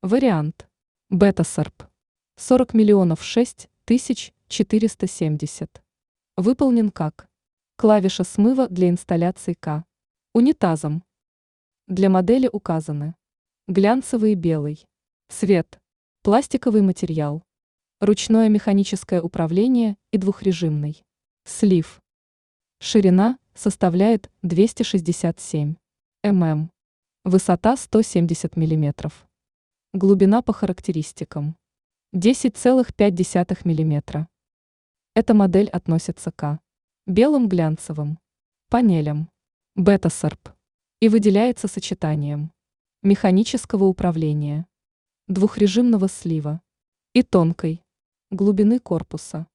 Вариант. Бета-сорб. 40 миллионов 6 тысяч 470. Выполнен как клавиша смыва для инсталляции К. Унитазом. Для модели указаны глянцевый белый цвет, пластиковый материал, ручное механическое управление и двухрежимный слив. Ширина составляет 267 мм, высота 170 мм. Глубина по характеристикам 10,5 мм. Эта модель относится к белым глянцевым панелям бета-сорб и выделяется сочетанием механического управления, двухрежимного слива и тонкой глубины корпуса.